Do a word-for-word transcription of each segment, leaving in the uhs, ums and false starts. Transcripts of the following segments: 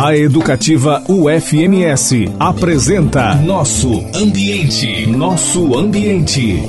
A Educativa U F M S apresenta Nosso Ambiente. Nosso Ambiente.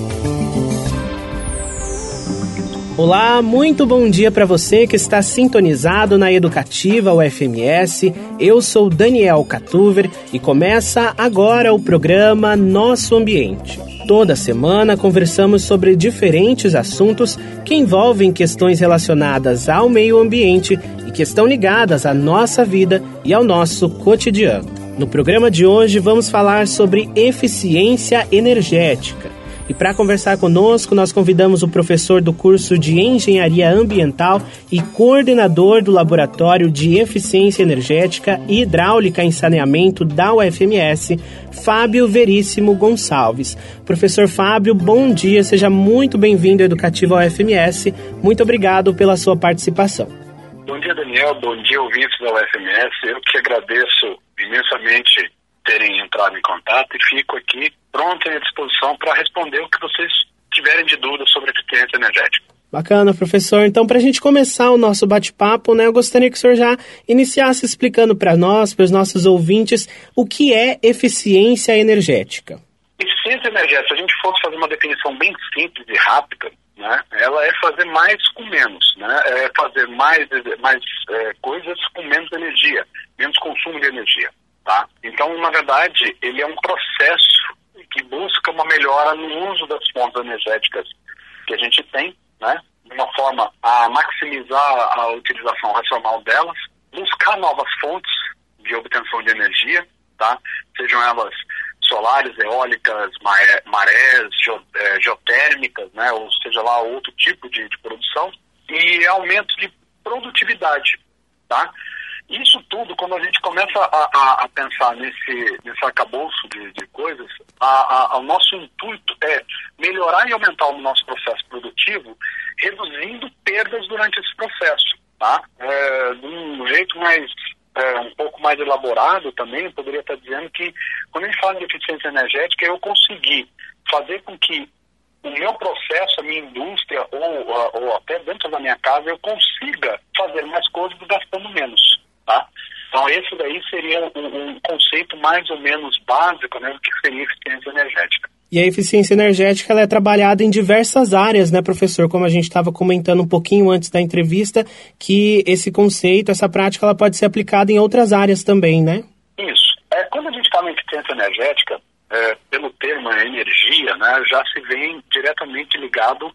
Olá, muito bom dia para você que está sintonizado na Educativa U F M S. Eu sou Daniel Catuver e começa agora o programa Nosso Ambiente. Toda semana conversamos sobre diferentes assuntos que envolvem questões relacionadas ao meio ambiente e que estão ligadas à nossa vida e ao nosso cotidiano. No programa de hoje vamos falar sobre eficiência energética. E para conversar conosco, nós convidamos o professor do curso de Engenharia Ambiental e coordenador do Laboratório de Eficiência Energética e Hidráulica em Saneamento da U F M S, Fábio Veríssimo Gonçalves. Professor Fábio, bom dia, seja muito bem-vindo à Educativa U F M S. Muito obrigado pela sua participação. Bom dia, Daniel. Bom dia, ouvintes da U F M S. Eu que agradeço imensamente terem entrado em contato e fico aqui pronto e à disposição para responder o que vocês tiverem de dúvida sobre eficiência energética. Bacana, professor. Então, para a gente começar o nosso bate-papo, né, eu gostaria que o senhor já iniciasse explicando para nós, para os nossos ouvintes, o que é eficiência energética. Eficiência energética, se a gente fosse fazer uma definição bem simples e rápida, né, ela é fazer mais com menos, né, é fazer mais, mais é, coisas com menos energia, menos consumo de energia. Tá? Então, na verdade, ele é um processo que busca uma melhora no uso das fontes energéticas que a gente tem, né? De uma forma a maximizar a utilização racional delas, buscar novas fontes de obtenção de energia, tá? Sejam elas solares, eólicas, maré, marés, ge, é, geotérmicas, né? Ou seja lá, outro tipo de, de produção, e aumento de produtividade, tá? Isso tudo, quando a gente começa a, a, a pensar nesse, nesse arcabouço de, de coisas, a, a, o nosso intuito é melhorar e aumentar o nosso processo produtivo, reduzindo perdas durante esse processo, tá? É, de um jeito mais, é, um pouco mais elaborado também, eu poderia estar dizendo que, quando a gente fala de eficiência energética, eu conseguir fazer com que o meu processo, a minha indústria, ou, ou até dentro da minha casa, eu consiga fazer mais coisas gastando menos. Tá? Então esse daí seria um, um conceito mais ou menos básico, né, do que seria eficiência energética. E a eficiência energética ela é trabalhada em diversas áreas, né, professor? Como a gente estava comentando um pouquinho antes da entrevista, que esse conceito, essa prática, ela pode ser aplicada em outras áreas também, né? Isso. É, quando a gente fala em eficiência energética, é, pelo termo energia, né, já se vem diretamente ligado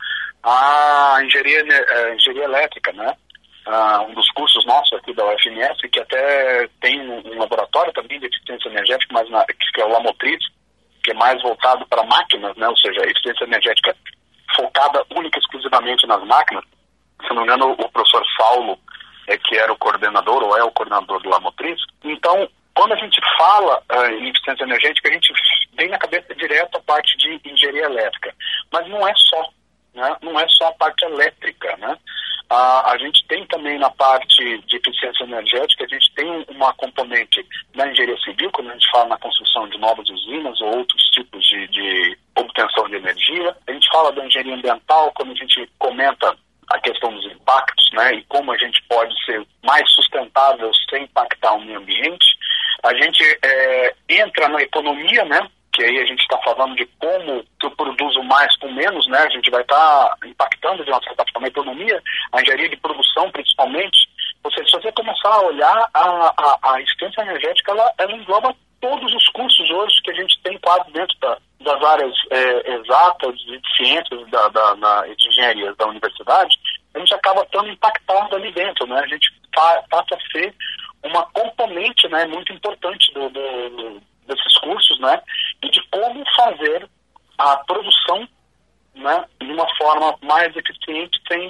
à engenharia, à engenharia elétrica, né? Uh, um dos cursos nossos aqui da U F M S, que até tem um, um laboratório também de eficiência energética, mas na, que é o Lamotriz, que é mais voltado para máquinas, né? Ou seja, eficiência energética focada única e exclusivamente nas máquinas. Se não me engano, o professor Saulo, é, que era o coordenador, ou é o coordenador do Lamotriz. Então, quando a gente fala uh, em eficiência energética, a gente vem na cabeça direto a parte de engenharia elétrica. Mas não é só, né? Não é só a parte elétrica, né? A, a gente tem também na parte de eficiência energética, a gente tem uma componente na engenharia civil, quando a gente fala na construção de novas usinas ou outros tipos de, de obtenção de energia. A gente fala da engenharia ambiental, quando a gente comenta a questão dos impactos, né, e como a gente pode ser mais sustentável sem impactar o meio ambiente. A gente é, entra na economia, né, que aí a gente está falando de como que eu produzo mais com menos, né? A gente vai estar tá impactando de uma certa forma a economia, a engenharia de produção principalmente. Ou seja, se você começar a olhar, a, a, a eficiência energética, ela, ela engloba todos os cursos hoje que a gente tem quase dentro da, das áreas é, exatas de ciências da, da, da, de engenharia da universidade, a gente acaba estando impactado ali dentro, né? A gente passa a ser uma componente, né, muito importante do, do, do desses cursos, né, e de como fazer a produção, né, de uma forma mais eficiente, sem,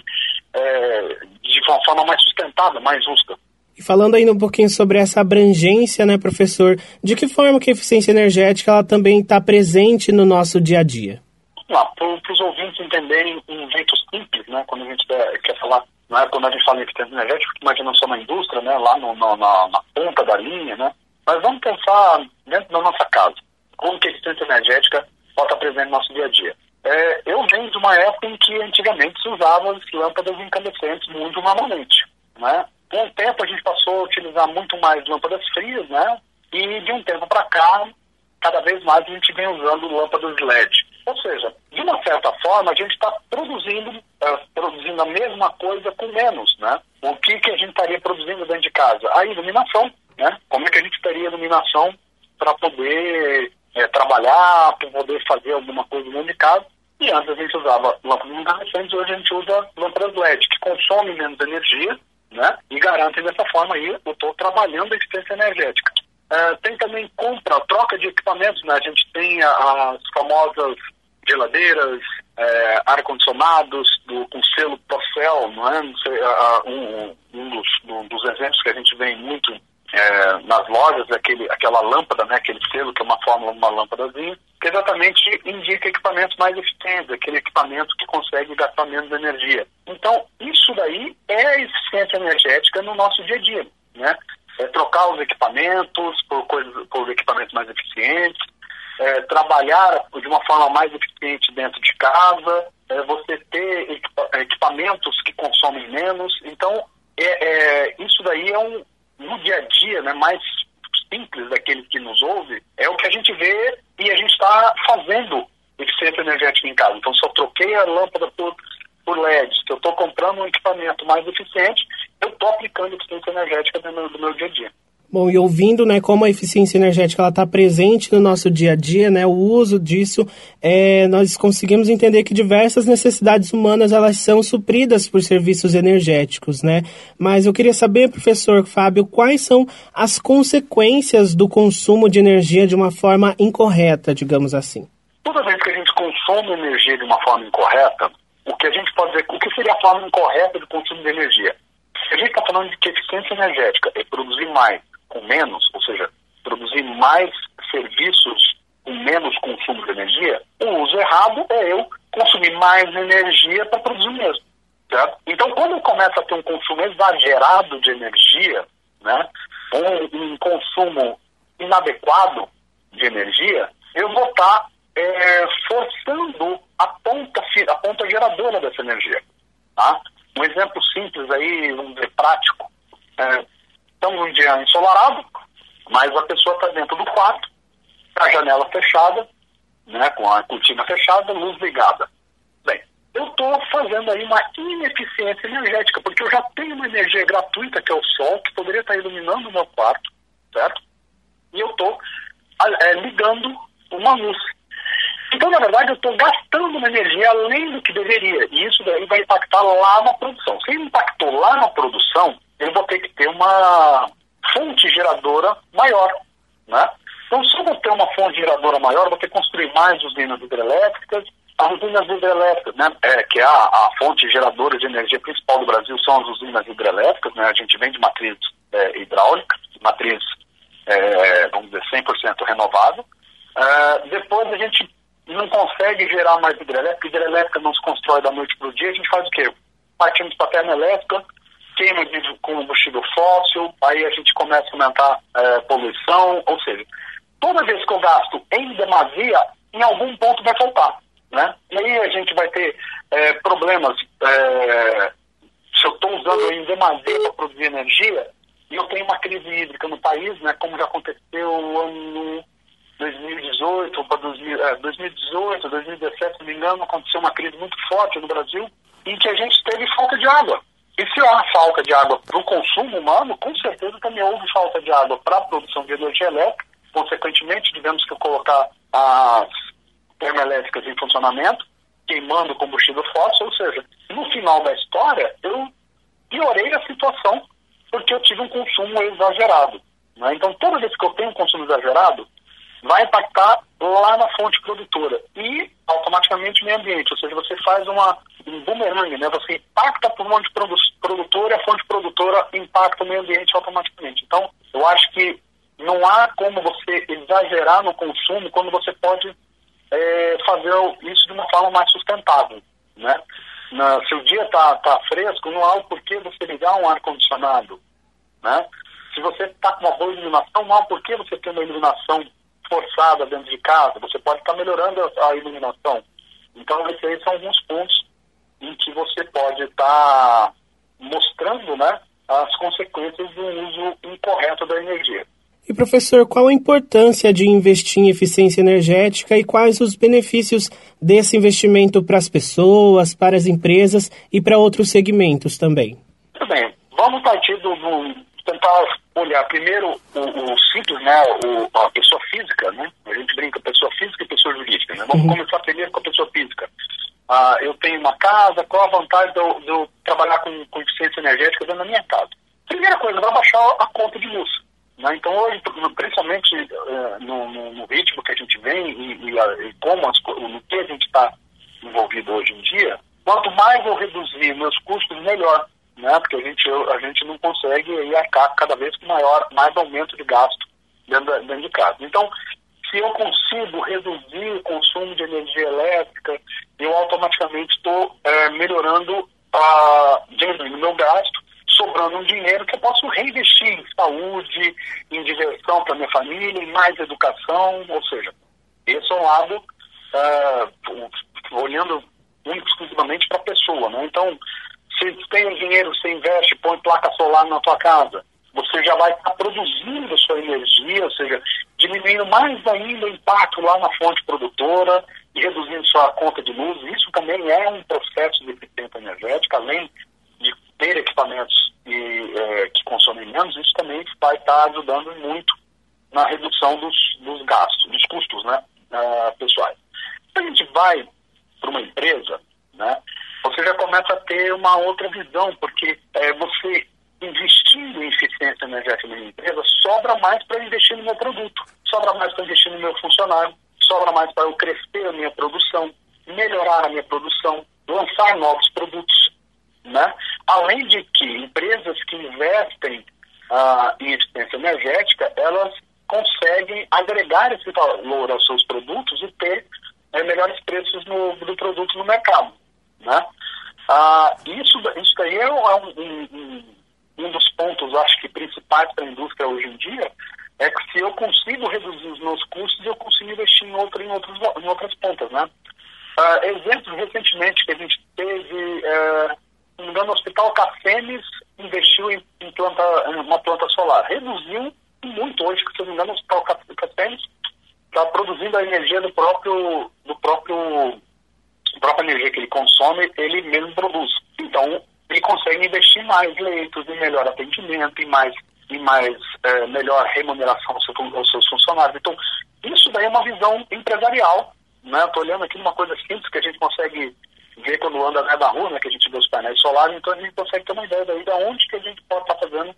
é, de uma forma mais sustentável, mais justa. E falando ainda um pouquinho sobre essa abrangência, né, professor, de que forma que a eficiência energética ela também está presente no nosso dia a dia? Para os ouvintes entenderem um jeito simples, né, quando a gente quer falar, né, quando a gente fala em eficiência energética, imagina só na indústria, né, lá no, no, na, na ponta da linha, né. Mas vamos pensar dentro da nossa casa, como que a eficiência energética pode estar presente no nosso dia a dia. É, eu venho de uma época em que antigamente se usava as lâmpadas incandescentes muito normalmente, né? Com o tempo a gente passou a utilizar muito mais lâmpadas frias, né? E de um tempo para cá, cada vez mais a gente vem usando lâmpadas L E D. Ou seja, de uma certa forma, a gente está produzindo, uh, produzindo a mesma coisa com menos, né? O que, que a gente estaria produzindo dentro de casa? A iluminação, né? Como é que a gente teria iluminação para poder é, trabalhar, para poder fazer alguma coisa dentro de casa? E antes a gente usava lâmpadas incandescentes, hoje a gente usa lâmpadas L E D, que consomem menos energia, né? E garantem dessa forma aí, eu estou trabalhando a eficiência energética. Uh, tem também compra, troca de equipamentos, né? A gente tem a, as famosas geladeiras, é, ar-condicionados do, com selo Procel, não é? Não sei, a, um, um, dos, um dos exemplos que a gente vê muito é, nas lojas, é aquele, aquela lâmpada, né? Aquele selo que é uma fórmula de uma lâmpadazinha, que exatamente indica equipamentos mais eficientes, aquele equipamento que consegue gastar menos energia. Então, isso daí é eficiência energética no nosso dia a dia, né? É trocar os equipamentos por, coisas, por equipamentos mais eficientes, é, trabalhar de uma forma mais eficiente dentro de casa, é, você ter equipa, equipamentos que consomem menos. Então, é, é, isso daí é um, no dia a dia, né, mais simples daquele que nos ouve, é o que a gente vê e a gente está fazendo eficiência energética em casa. Então, se eu troquei a lâmpada por, por L E D, se eu estou comprando um equipamento mais eficiente, eu estou aplicando eficiência energética no meu, no meu dia a dia. Bom, e ouvindo, né, como a eficiência energética ela está presente no nosso dia a dia, né, o uso disso, é, nós conseguimos entender que diversas necessidades humanas elas são supridas por serviços energéticos, né? Mas eu queria saber, professor Fábio, quais são as consequências do consumo de energia de uma forma incorreta, digamos assim? Toda vez que a gente consome energia de uma forma incorreta, o que a gente pode dizer, o que seria a forma incorreta do consumo de energia? Se a gente está falando de que eficiência energética é produzir mais com menos, ou seja, produzir mais serviços com menos consumo de energia, o uso errado é eu consumir mais energia para produzir mesmo, certo? Então, quando eu começo a ter um consumo exagerado de energia, né, um, um consumo inadequado de energia, eu vou estar é, forçando a ponta, a ponta geradora dessa energia, tá? Um exemplo simples aí, vamos dizer, prático. É, estamos num dia ensolarado, mas a pessoa está dentro do quarto, a janela fechada, né, com a cortina fechada, luz ligada. Bem, eu estou fazendo aí uma ineficiência energética, porque eu já tenho uma energia gratuita, que é o sol, que poderia estar iluminando o meu quarto, certo? E eu estou é, ligando uma luz. Então, na verdade, eu estou gastando uma energia além do que deveria. E isso daí vai impactar lá na produção. Se impactou lá na produção, eu vou ter que ter uma fonte geradora maior, né? Então, se eu vou ter uma fonte geradora maior, eu vou ter que construir mais usinas hidrelétricas. As usinas hidrelétricas, né, é, que é a, a fonte geradora de energia principal do Brasil, são as usinas hidrelétricas, né? A gente vem de matriz é, hidráulica, matriz, é, vamos dizer, cem por cento renovável. É, depois a gente não consegue gerar mais hidrelétrica, hidrelétrica não se constrói da noite para o dia, a gente faz o quê? Partimos para a termoelétrica, queima de combustível fóssil, aí a gente começa a aumentar é, poluição, ou seja, toda vez que eu gasto em demasia, em algum ponto vai faltar, né? E aí a gente vai ter é, problemas, é, se eu estou usando em demasia para produzir energia, e eu tenho uma crise hídrica no país, né, como já aconteceu no ano dois mil e dezoito, para dois mil e dezoito, dois mil e dezessete, se não me engano, aconteceu uma crise muito forte no Brasil, em que a gente teve falta de água. E se há falta de água para o consumo humano, com certeza também houve falta de água para a produção de energia elétrica. Consequentemente, tivemos que colocar as termoelétricas em funcionamento, queimando combustível fóssil, ou seja, no final da história, eu piorei a situação porque eu tive um consumo exagerado, né? Então, toda vez que eu tenho um consumo exagerado, vai impactar lá na fonte produtora e automaticamente o meio ambiente, ou seja, você faz uma, um bumerangue, né? Você impacta por fonte produ produtora e a fonte produtora impacta o meio ambiente automaticamente. Então, eu acho que não há como você exagerar no consumo quando você pode é, fazer isso de uma forma mais sustentável, né? Na, se o dia está tá fresco, não há o porquê você ligar um ar-condicionado, né? Se você está com uma boa iluminação, não há o porquê você ter uma iluminação forçada dentro de casa, você pode estar melhorando a, a iluminação. Então, esses são alguns pontos em que você pode estar mostrando, né, as consequências do uso incorreto da energia. E, professor, qual a importância de investir em eficiência energética e quais os benefícios desse investimento para as pessoas, para as empresas e para outros segmentos também? Muito bem. Vamos partir do, do tentar olhar primeiro o, o simples, né, o, a pessoa física, né? A gente brinca pessoa física e pessoa jurídica, né? Vamos uhum. começar primeiro com a pessoa física. Ah, eu tenho uma casa, qual a vantagem de eu, de eu trabalhar com, com eficiência energética dentro da minha casa? Primeira coisa, vai baixar a conta de luz. Né? Então hoje, principalmente uh, no, no, no ritmo que a gente vem e, e, e como as, no que a gente está envolvido hoje em dia, quanto mais eu reduzir meus custos, melhor. Né? Porque a gente, a gente não consegue ir arcar cada vez com maior, mais aumento de gasto dentro, da, dentro de casa. Então, se eu consigo reduzir o consumo de energia elétrica, eu automaticamente estou uh, melhorando, uh, diminuindo o meu gasto, sobrando um dinheiro que eu posso reinvestir em saúde, em diversão para minha família, em mais educação, ou seja, esse é um lado uh, olhando exclusivamente para a pessoa, né? Então, se tem um dinheiro, você investe, põe placa solar na tua casa, você já vai estar produzindo a sua energia, ou seja, diminuindo mais ainda o impacto lá na fonte produtora e reduzindo sua conta de luz. Isso também é um processo de eficiência energética, além de ter equipamentos e, é, que consomem menos, isso também vai estar ajudando muito na redução dos, dos gastos, dos custos, né, uh, pessoais. Quando a gente vai para uma empresa, né, você já começa a ter uma outra visão, porque é, você investindo em eficiência energética na minha empresa, sobra mais para investir no meu produto, sobra mais para investir no meu funcionário, sobra mais para eu crescer a minha produção, melhorar a minha produção, lançar novos produtos. Né? Além de que empresas que investem ah, em eficiência energética, elas conseguem agregar esse valor aos seus produtos e ter é, melhores preços no, do produto no mercado. Né? Ah, isso, isso daí é um, um, um dos pontos, acho que, principais para a indústria hoje em dia, é que se eu consigo reduzir os meus custos, eu consigo investir em, outro, em, outros, em outras pontas. Né? Ah, exemplos recentemente que a gente teve... É, se não me engano, o Hospital Cafemes investiu em, em, planta, em uma planta solar. Reduziu muito hoje, que se não me engano, o Hospital Cafemes está produzindo a energia do próprio, do próprio, a própria energia que ele consome, ele mesmo produz. Então, ele consegue investir em mais leitos, em melhor atendimento, em mais, em mais é, melhor remuneração aos seus, aos seus funcionários. Então, isso daí é uma visão empresarial. Né? Estou olhando aqui numa coisa simples que a gente consegue ver quando anda na rua, né, que a gente vê os painéis solares, então a gente consegue ter uma ideia daí de onde que a gente pode estar fazendo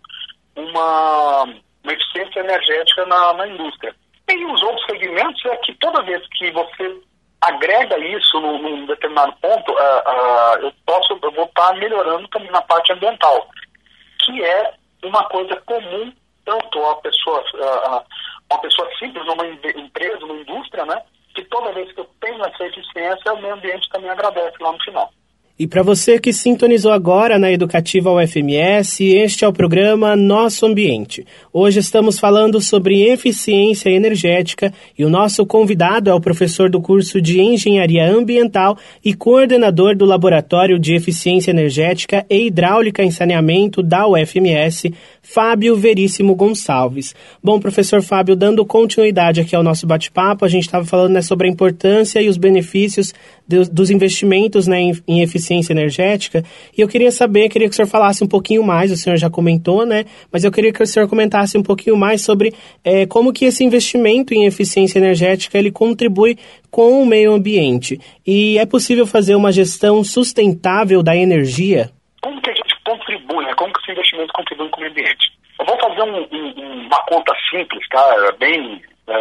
uma, uma eficiência energética na, na indústria. E os outros segmentos é que toda vez que você agrega isso num, num determinado ponto, uh, uh, eu posso, eu vou estar melhorando também na parte ambiental, que é uma coisa comum tanto a pessoa, uh, uma pessoa simples numa empresa, numa indústria, né, que toda vez que eu tenho essa eficiência, o meio ambiente também agradece lá no final. E para você que sintonizou agora na Educativa U F M S, este é o programa Nosso Ambiente. Hoje estamos falando sobre eficiência energética e o nosso convidado é o professor do curso de Engenharia Ambiental e coordenador do Laboratório de Eficiência Energética e Hidráulica em Saneamento da U F M S, Fábio Veríssimo Gonçalves. Bom, professor Fábio, dando continuidade aqui ao nosso bate-papo, a gente estava falando, né, sobre a importância e os benefícios de, dos investimentos, né, em, em eficiência energética, e eu queria saber, queria que o senhor falasse um pouquinho mais, o senhor já comentou, né, mas eu queria que o senhor comentasse um pouquinho mais sobre é, como que esse investimento em eficiência energética, ele contribui com o meio ambiente, e é possível fazer uma gestão sustentável da energia? Como que a gente contribui, né? Como que esse investimento contribui com o meio ambiente? Eu vou fazer um, um, uma conta simples, tá? Bem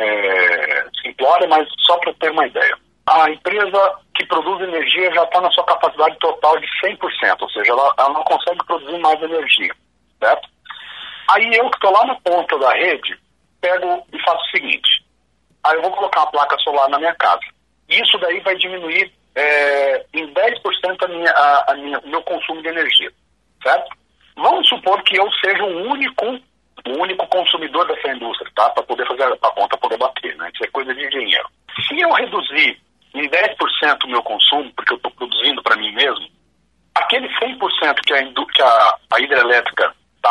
é, simplória, mas só para ter uma ideia. A empresa que produz energia já está na sua capacidade total de cem por cento, ou seja, ela, ela não consegue produzir mais energia, certo? Aí eu que estou lá na ponta da rede, pego e faço o seguinte, aí eu vou colocar uma placa solar na minha casa. Isso daí vai diminuir é, em dez por cento a minha, a, a minha, o meu consumo de energia, certo? Vamos supor que eu seja o único, o único consumidor dessa indústria, tá? Para poder fazer a conta, poder bater, né? Isso é coisa de engenheiro. Se eu reduzir em dez por cento o meu consumo, porque eu estou produzindo para mim mesmo, aquele cem por cento que a, que a, a hidrelétrica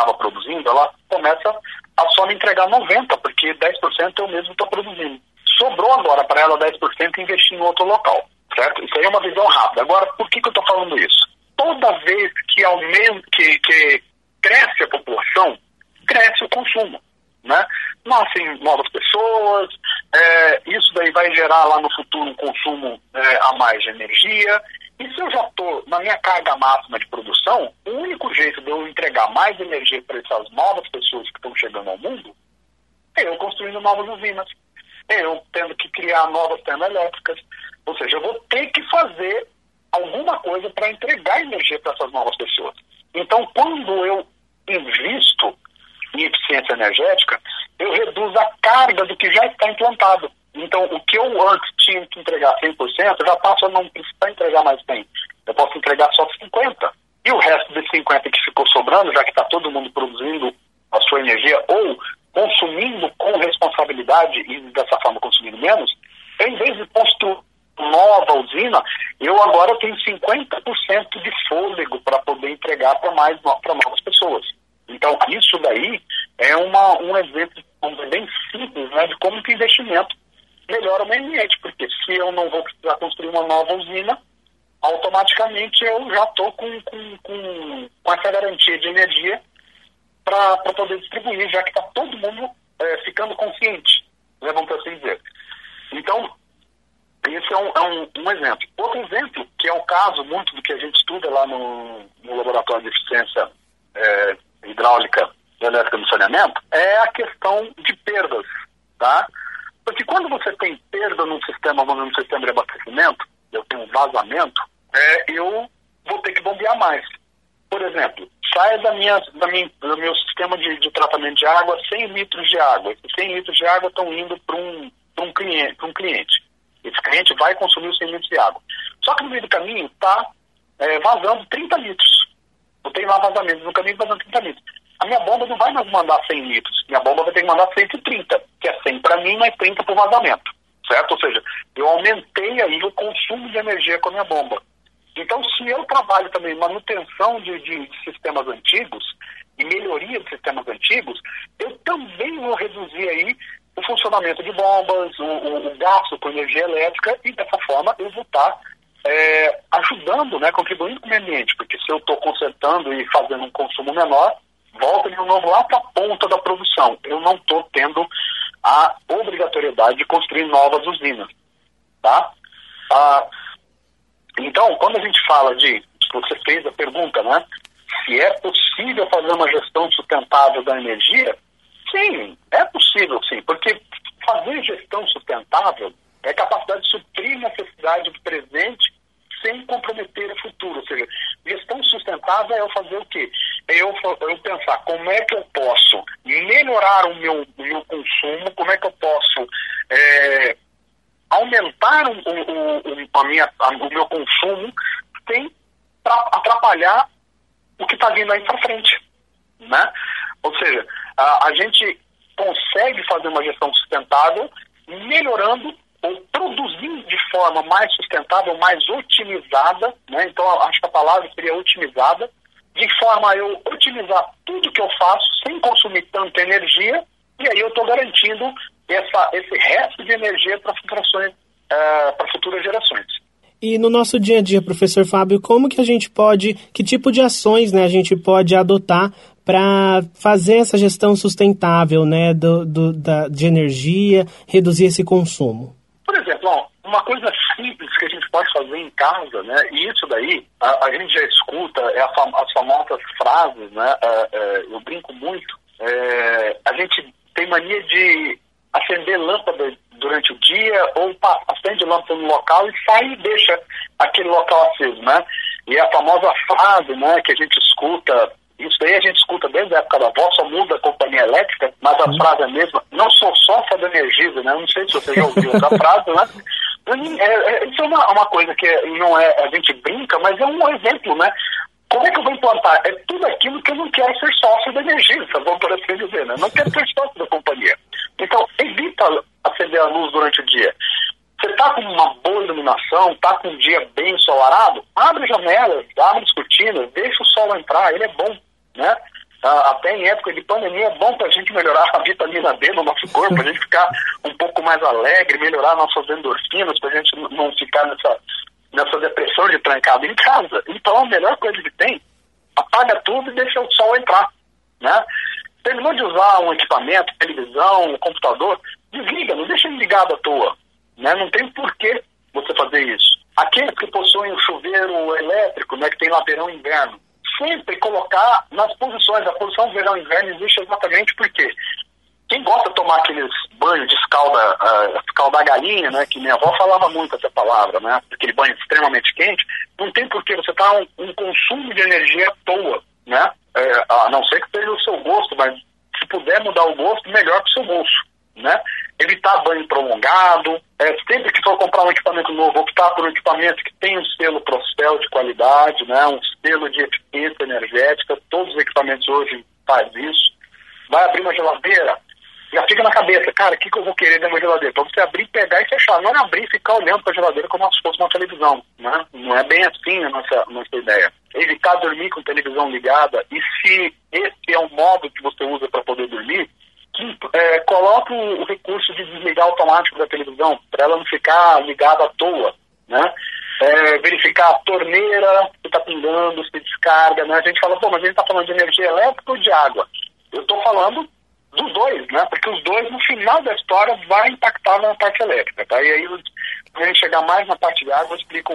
produzindo, ela começa a só me entregar noventa por cento, porque dez por cento eu mesmo estou produzindo. Sobrou agora para ela dez por cento investir em outro local, certo? Isso aí é uma visão rápida. Agora, por que, que eu estou falando isso? Toda vez que aumenta, que, que cresce a população, cresce o consumo, né? Nascem novas pessoas, é, isso daí vai gerar lá no futuro um consumo é, a mais de energia. E se eu já estou na minha carga máxima de produção, o único jeito de eu entregar mais energia para essas novas pessoas que estão chegando ao mundo é eu construindo novas usinas, é eu tendo que criar novas termoelétricas. Ou seja, eu vou ter que fazer alguma coisa para entregar energia para essas novas pessoas. Então, quando eu invisto em eficiência energética, eu reduzo a carga do que já está implantado. Então, o que eu antes tinha que entregar cem por cento, eu já passo a não precisar entregar mais cem por cento. Eu posso entregar só cinquenta por cento. E o resto de cinquenta por cento que ficou sobrando, já que está todo mundo produzindo a sua energia ou consumindo com responsabilidade e dessa forma consumindo menos, em vez de construir nova usina, eu agora tenho cinquenta por cento de fôlego para poder entregar para mais para novas pessoas. Então, isso daí é uma, um exemplo bem simples, né, de como que o investimento melhora o meio ambiente, porque se eu não vou precisar construir uma nova usina, automaticamente eu já estou com, com, com, com essa garantia de energia para poder distribuir, já que está todo mundo é, ficando consciente, né, vamos assim dizer. Então, esse é, um, é um, um exemplo. Outro exemplo, que é o caso muito do que a gente estuda lá no, no Laboratório de Eficiência é, Hidráulica e Elétrica do Saneamento, é a questão de perdas, tá? Porque quando você tem perda num sistema, vamos dizer, num sistema de abastecimento, eu tenho um vazamento, é, eu vou ter que bombear mais. Por exemplo, sai da minha, da minha, do meu sistema de, de tratamento de água cem litros de água. Esses cem litros de água estão indo para um, um, cliente, um cliente. Esse cliente vai consumir os cem litros de água. Só que no meio do caminho está é, vazando trinta litros. Eu tenho lá vazamento no caminho vazando trinta litros. A minha bomba não vai mais mandar cem litros. Minha bomba vai ter que mandar cento e trinta, que é cem para mim, mais trinta para o vazamento. Certo? Ou seja, eu aumentei aí o consumo de energia com a minha bomba. Então, se eu trabalho também em manutenção de, de, de sistemas antigos e melhoria de sistemas antigos, eu também vou reduzir aí o funcionamento de bombas, o, o, o gasto com energia elétrica, e dessa forma eu vou estar é, ajudando, né, contribuindo com o meio ambiente, porque se eu estou consertando e fazendo um consumo menor, volta de novo lá para a ponta da produção. Eu não estou tendo a obrigatoriedade de construir novas usinas, tá? Ah, então, quando a gente fala de, você fez a pergunta, né, se é possível fazer uma gestão sustentável da energia, sim, é possível sim, porque fazer gestão sustentável é capacidade de suprir necessidade do presente sem comprometer o futuro. Ou seja, gestão sustentável é eu fazer o quê? É eu, eu pensar como é que eu posso melhorar o meu, o meu consumo, como é que eu posso é, aumentar o, o, o, a minha, a, o meu consumo sem atrapalhar o que está vindo aí para frente, né? Ou seja, a, a gente consegue fazer uma gestão sustentável melhorando ou produzindo de forma mais sustentável, mais otimizada, né? Então, acho que a palavra seria otimizada, de forma a eu otimizar tudo que eu faço sem consumir tanta energia, e aí eu estou garantindo essa, esse resto de energia para uh, para futuras gerações. E no nosso dia a dia, professor Fábio, como que a gente pode, que tipo de ações, né, a gente pode adotar para fazer essa gestão sustentável, né, do, do, da, de energia, reduzir esse consumo? Por exemplo, ó, uma coisa simples que a gente pode fazer em casa, né, e isso daí, a, a gente já escuta, é a fam- as famosas frases, né, é, é, eu brinco muito, é, a gente tem mania de acender lâmpada durante o dia, ou acende lâmpada no local e sai e deixa aquele local aceso, né? E a famosa frase, né, que a gente escuta, isso daí a gente escuta desde a época da avó, só muda a companhia elétrica, mas a frase é a mesma, não sou sócia da Energisa, né? Não sei se você já ouviu essa frase, né? É, é, isso é uma, uma coisa que não é, a gente brinca, mas é um exemplo, né? Como é que eu vou implantar? É tudo aquilo que eu não quero ser sócio da Energisa, vamos por assim dizer, né? Não quero ser sócio da companhia. Então, evita acender a luz durante o dia. Você está com uma boa iluminação, está com um dia bem ensolarado, abre janelas, abre as cortinas, deixa o sol entrar, ele é bom, né? até em época de pandemia, é bom para a gente melhorar a vitamina D no nosso corpo, para a gente ficar um pouco mais alegre, melhorar nossas endorfinas, para a gente não ficar nessa, nessa depressão de trancado em casa. Então, a melhor coisa que tem, apaga tudo e deixa o sol entrar, né? Terminou de usar um equipamento, televisão, um computador, desliga, não deixa ele ligado à toa, né? Não tem porquê você fazer isso. Aqueles que possuem o chuveiro elétrico, né, que tem lá verão e inverno, sempre colocar nas posições. A posição verão e inverno existe exatamente porque quem gosta de tomar aqueles banhos de escalda, uh, escaldar galinha, né, que minha avó falava muito essa palavra, né, aquele banho extremamente quente, não tem porquê você estar um, um consumo de energia à toa, né, é, a não ser que seja o seu gosto, mas se puder mudar o gosto, melhor para o seu bolso, né. Evitar banho prolongado, é, sempre que for comprar um equipamento novo, optar por um equipamento que tem um selo Procel de qualidade, né, um selo de eficiência energética. Todos os equipamentos hoje fazem isso. Vai abrir uma geladeira, já fica na cabeça, cara, o que, que eu vou querer de uma geladeira? Para você abrir, pegar e fechar. Não é abrir e ficar olhando para a geladeira como se fosse uma televisão, né? Não é bem assim a nossa, a nossa ideia. Evitar dormir com televisão ligada, e se esse é o modo que você usa para poder dormir, que é, coloca o, o recurso de desligar automático da televisão, para ela não ficar ligada à toa, né? É, verificar a torneira, se está pingando, se descarga, né? A gente fala, pô, mas a gente está falando de energia elétrica ou de água? Eu estou falando dos dois, né? Porque os dois, no final da história, vai impactar na parte elétrica, tá? E aí, quando a gente chegar mais na parte de água, eu explico,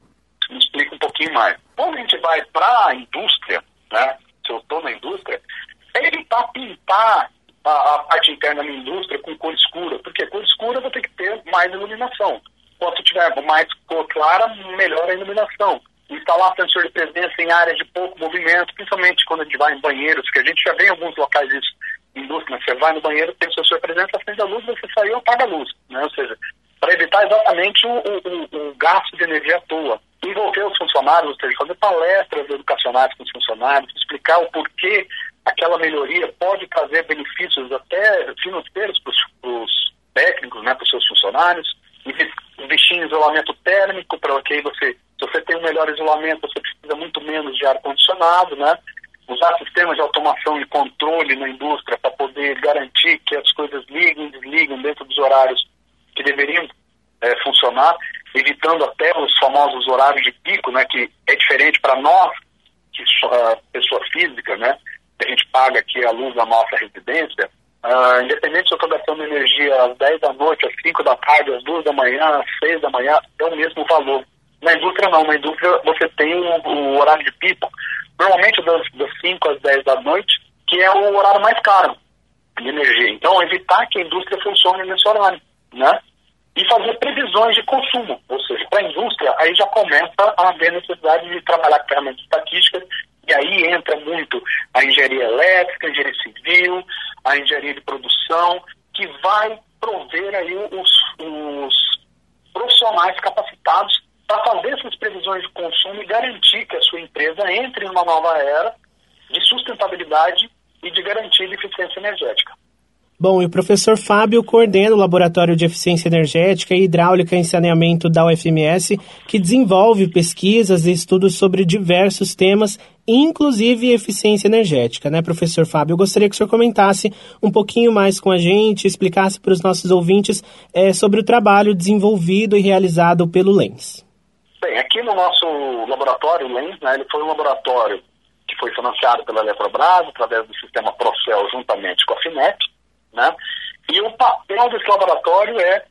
eu explico um pouquinho mais. Quando a gente vai para a indústria, né? Se eu estou na indústria, é evitar pintar A, a parte interna da indústria com cor escura, porque cor escura vai ter que ter mais iluminação. Quanto tiver mais cor clara, melhor a iluminação. Instalar sensor de presença em áreas de pouco movimento, principalmente quando a gente vai em banheiros, que a gente já vê em alguns locais disso, indústria, você vai no banheiro, tem sensor de presença, acende a luz, você saiu, apaga a luz, né? Ou seja, para evitar exatamente o, o, o gasto de energia à toa. Envolver os funcionários, ou seja, fazer palestras educacionais com os funcionários, explicar o porquê aquela melhoria pode trazer benefícios até financeiros para os técnicos, né, para os seus funcionários, investir em isolamento térmico, para que aí você, se você tem um melhor isolamento, você precisa muito menos de ar-condicionado, né? Usar sistemas de automação e controle na indústria para poder garantir que as coisas liguem e desligam dentro dos horários que deveriam é, funcionar, evitando até os famosos horários de pico, né, que é diferente para nós, que uh, pessoa física, né? A gente paga aqui a luz da nossa residência, uh, independente se eu estou gastando energia às dez da noite, às cinco da tarde, às duas da manhã, às seis da manhã, é o mesmo valor. Na indústria não, na indústria você tem o, o horário de pico, normalmente das, das cinco às dez da noite, que é o horário mais caro de energia. Então, evitar que a indústria funcione nesse horário, né? E fazer previsões de consumo, ou seja, para a indústria, aí já começa a haver necessidade de trabalhar com ferramentas estatísticas. E aí entra muito a engenharia elétrica, a engenharia civil, a engenharia de produção, que vai prover aí os, os profissionais capacitados para fazer essas previsões de consumo e garantir que a sua empresa entre numa nova era de sustentabilidade e de garantia de eficiência energética. Bom, e o professor Fábio coordena o Laboratório de Eficiência Energética e Hidráulica em Saneamento da U F M S, que desenvolve pesquisas e estudos sobre diversos temas, inclusive eficiência energética, né, professor Fábio? Eu gostaria que o senhor comentasse um pouquinho mais com a gente, explicasse para os nossos ouvintes é, sobre o trabalho desenvolvido e realizado pelo LENS. Bem, aqui no nosso laboratório, o LENS, né, ele foi um laboratório que foi financiado pela Eletrobras, através do sistema Procel, juntamente com a FINEP, né? E o papel desse laboratório é,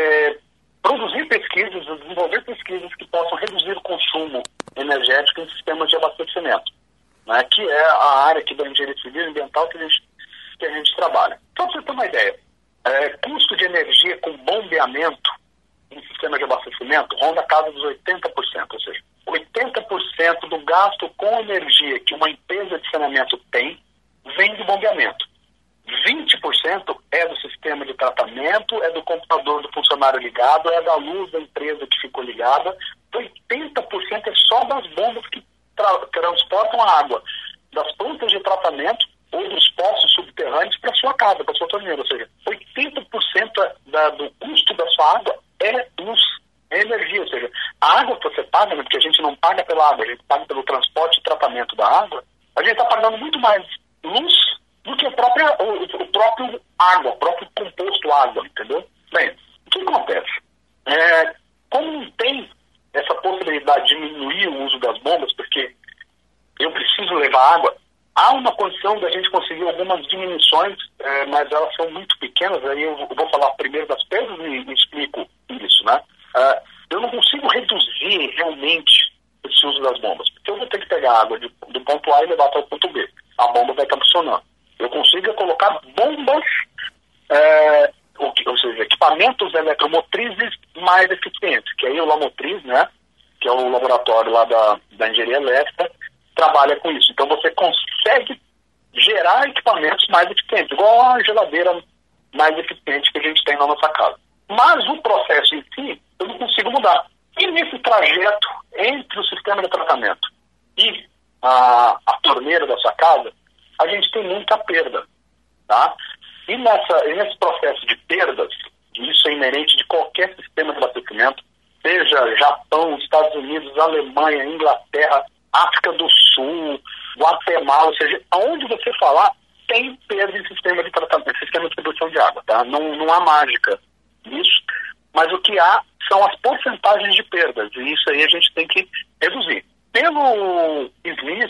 é produzir pesquisas, desenvolver pesquisas que possam reduzir o consumo energético em sistemas de abastecimento, né? Que é a área aqui da engenharia civil e ambiental que a gente, que a gente trabalha. Então, para você ter uma ideia, é, custo de energia com bombeamento em sistema de abastecimento ronda a casa dos oitenta por cento, ou seja, oitenta por cento do gasto com energia que uma empresa de saneamento tem vem do bombeamento. vinte por cento é do sistema de tratamento, é do computador do funcionário ligado, é da luz da empresa que ficou ligada. oitenta por cento é só das bombas que tra- transportam a água das plantas de tratamento ou dos poços subterrâneos para sua casa, para sua torneira. Ou seja, oitenta por cento da, do custo da sua água é luz, é energia. Ou seja, a água que você paga, né, porque a gente não paga pela água, a gente paga pelo transporte e tratamento da água, a gente está pagando muito mais luz próprio, o, o próprio água, o próprio composto água, entendeu? Bem, o que acontece? É, como não tem essa possibilidade de diminuir o uso das bombas, porque eu preciso levar água, há uma condição da gente conseguir algumas diminuições, é, mas elas são muito pequenas, aí eu vou falar primeiro das perdas e, e explico isso, né? É, eu não consigo reduzir realmente esse uso das bombas, porque eu vou ter que pegar água de, do ponto A e levar até o ponto B. A bomba vai estar funcionando. Eu consigo colocar bombas, é, ou, ou seja, equipamentos eletromotrizes mais eficientes, que aí o Lamotriz, né, que é o laboratório lá da, da engenharia elétrica, trabalha com isso. Então você consegue gerar equipamentos mais eficientes, igual a geladeira mais eficiente que a gente tem na nossa casa. Mas o processo em si, eu não consigo mudar. E nesse trajeto entre o sistema de tratamento e a, a torneira da sua casa, a gente tem muita perda, tá? E, nessa, e nesse processo de perdas, e isso é inerente de qualquer sistema de abastecimento, seja Japão, Estados Unidos, Alemanha, Inglaterra, África do Sul, Guatemala, ou seja, aonde você falar, tem perda em sistema de tratamento, sistema de distribuição de água, tá? Não, não há mágica nisso, mas o que há são as porcentagens de perdas, e isso aí a gente tem que reduzir. Pelo I S M I S,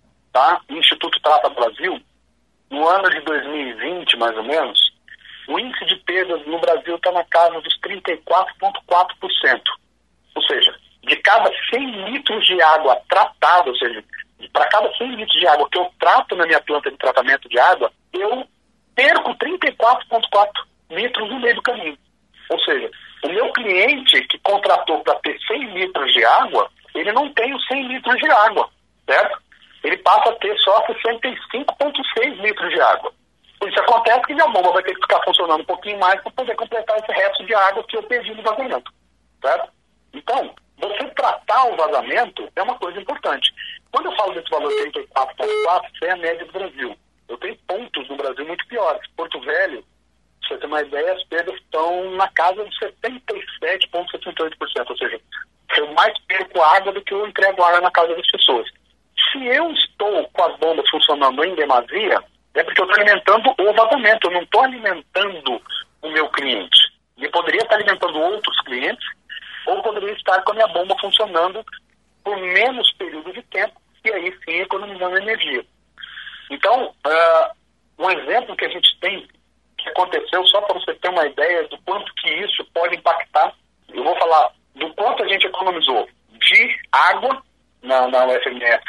tá? Instituto Trata Brasil, no ano de dois mil e vinte, mais ou menos, o índice de perdas no Brasil está na casa dos trinta e quatro vírgula quatro por cento. Ou seja, de cada cem litros de água tratada, ou seja, para cada cem litros de água que eu trato na minha planta de tratamento de água, eu perco trinta e quatro vírgula quatro litros no meio do caminho. Ou seja, o meu cliente que contratou para ter cem litros de água, ele não tem os cem litros de água, certo? Ele passa a ter só sessenta e cinco vírgula seis litros de água. Isso acontece que minha bomba vai ter que ficar funcionando um pouquinho mais para poder completar esse resto de água que eu perdi no vazamento, certo? Então, você tratar o vazamento é uma coisa importante. Quando eu falo desse valor trinta e quatro vírgula quatro, isso é a média do Brasil. Eu tenho pontos no Brasil muito piores. Porto Velho, pra você ter uma ideia, as perdas estão na casa de setenta e sete vírgula setenta e oito por cento, ou seja, eu mais perco água do que eu entrego água na casa das pessoas. Se eu estou com as bombas funcionando em demasia, é porque eu estou alimentando o vazamento, eu não estou alimentando o meu cliente. E eu poderia estar alimentando outros clientes, ou poderia estar com a minha bomba funcionando por menos período de tempo, e aí sim economizando energia. Então, uh, um exemplo que a gente tem, que aconteceu, só para você ter uma ideia do quanto que isso pode impactar, eu vou falar do quanto a gente economizou de água na, na U F M S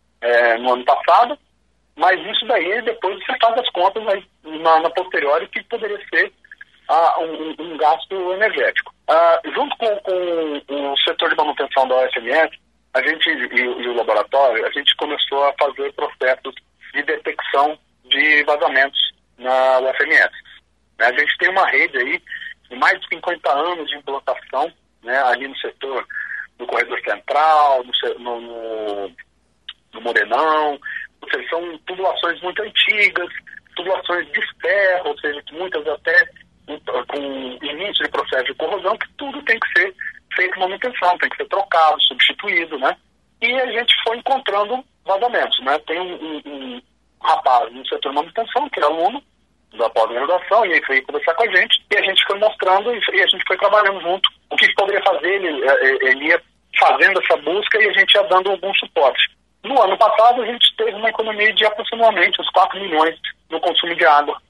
é, no ano passado, mas isso daí depois você faz as contas aí, na, na posteriori, que poderia ser uh, um, um gasto energético. Uh, junto com, com o setor de manutenção da U F M S, a gente e, e o laboratório, a gente começou a fazer processos de detecção de vazamentos na U F M S. Né? A gente tem uma rede aí de mais de cinquenta anos de implantação, né, ali no setor do Corredor Central, no, no, no Morenão, ou seja, são tubulações muito antigas, tubulações de ferro, ou seja, que muitas até com início de processo de corrosão, que tudo tem que ser feito manutenção, tem que ser trocado, substituído, né? E a gente foi encontrando vazamentos, né? Tem um, um, um rapaz no setor de manutenção, que é aluno da pós-graduação, e ele veio conversar com a gente, e a gente foi mostrando, e a gente foi trabalhando junto. O que poderia fazer, ele, ele ia fazendo essa busca e a gente ia dando algum suporte. No ano passado, a gente teve uma economia de aproximadamente uns quatro milhões no consumo de água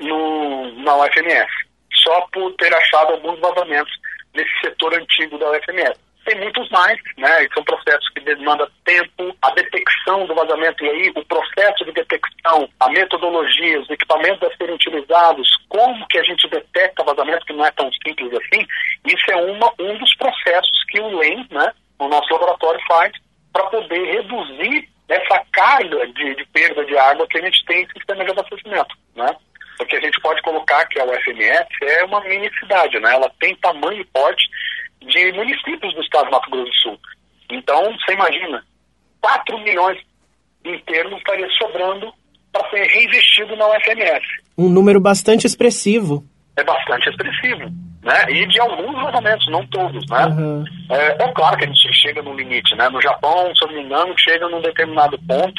no, na U F M S, só por ter achado alguns vazamentos nesse setor antigo da U F M S. Tem muitos mais, né? E são processos que demandam tempo, a detecção do vazamento, e aí o processo de detecção, a metodologia, os equipamentos a serem utilizados, como que a gente detecta vazamento, que não é tão simples assim, isso é uma, um dos processos que o L E M, né, o nosso laboratório, faz para poder reduzir essa carga de, de perda de água que a gente tem em sistema de abastecimento, né? Porque a gente pode colocar que a U F M S é uma mini cidade, né? Ela tem tamanho e porte de municípios do estado do Mato Grosso do Sul. Então, você imagina, quatro milhões em termos estaria sobrando para ser reinvestido na U F M S. Um número bastante expressivo. É bastante expressivo, né? E de alguns vazamentos, não todos, né? Uhum. É, é claro que a gente chega no limite, né? No Japão, se eu não me engano, chega num determinado ponto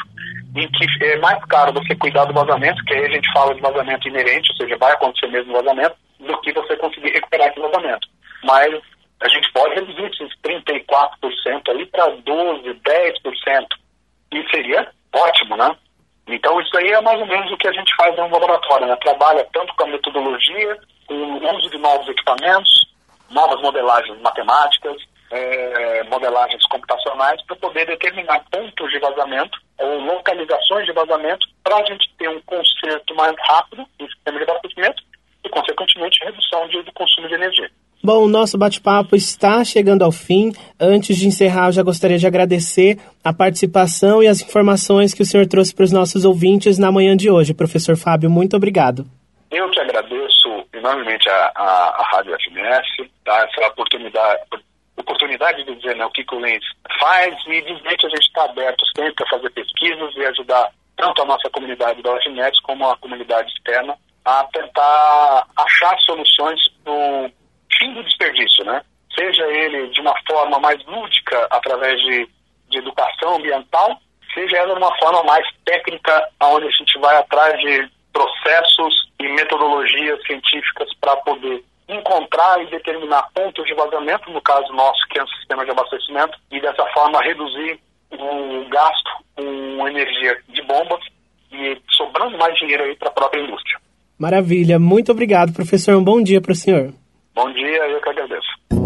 em que é mais caro você cuidar do vazamento, que aí a gente fala de vazamento inerente, ou seja, vai acontecer mesmo vazamento, do que você conseguir recuperar esse vazamento. Mas a gente pode reduzir esses trinta e quatro por cento ali para doze por cento, dez por cento. E seria ótimo, né? Então isso aí é mais ou menos o que a gente faz no laboratório, né? Trabalha tanto com a metodologia, com o uso de novos equipamentos, novas modelagens matemáticas, é, modelagens computacionais, para poder determinar pontos de vazamento ou localizações de vazamento para a gente ter um conserto mais rápido do sistema de abastecimento e, consequentemente, redução de, do consumo de energia. Bom, o nosso bate-papo está chegando ao fim. Antes de encerrar, eu já gostaria de agradecer a participação e as informações que o senhor trouxe para os nossos ouvintes na manhã de hoje. Professor Fábio, muito obrigado. Eu que agradeço enormemente a, a, a Rádio F M S, tá, essa oportunidade, oportunidade de dizer, né, o que, que o Lens faz e dizer que a gente está aberto sempre a fazer pesquisas e ajudar tanto a nossa comunidade da U F M S como a comunidade externa a tentar achar soluções para o fim do desperdício, né? Seja ele de uma forma mais lúdica, através de, de educação ambiental, seja ela de uma forma mais técnica, onde a gente vai atrás de processos e metodologias científicas para poder encontrar e determinar pontos de vazamento, no caso nosso, que é um sistema de abastecimento, e dessa forma reduzir o gasto com energia de bombas e sobrando mais dinheiro aí para a própria indústria. Maravilha, muito obrigado, professor. Um bom dia para o senhor. Bom dia, eu que agradeço.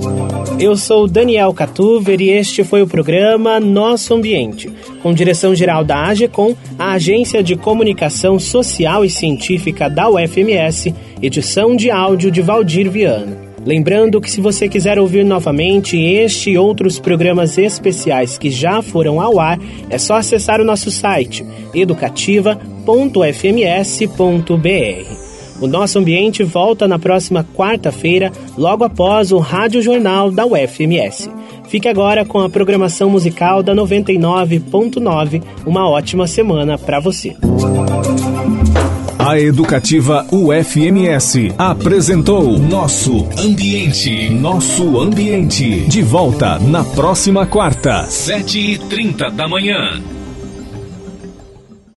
Eu sou Daniel Catuver e este foi o programa Nosso Ambiente, com direção-geral da AGECOM, a Agência de Comunicação Social e Científica da U F M S, edição de áudio de Valdir Viana. Lembrando que se você quiser ouvir novamente este e outros programas especiais que já foram ao ar, é só acessar o nosso site educativa ponto f m s ponto b r. O Nosso Ambiente volta na próxima quarta-feira, logo após o Rádio Jornal da U F M S. Fique agora com a programação musical da noventa e nove ponto nove. Uma ótima semana para você. A Educativa U F M S apresentou Nosso Ambiente. Nosso Ambiente. De volta na próxima quarta, sete e trinta da manhã.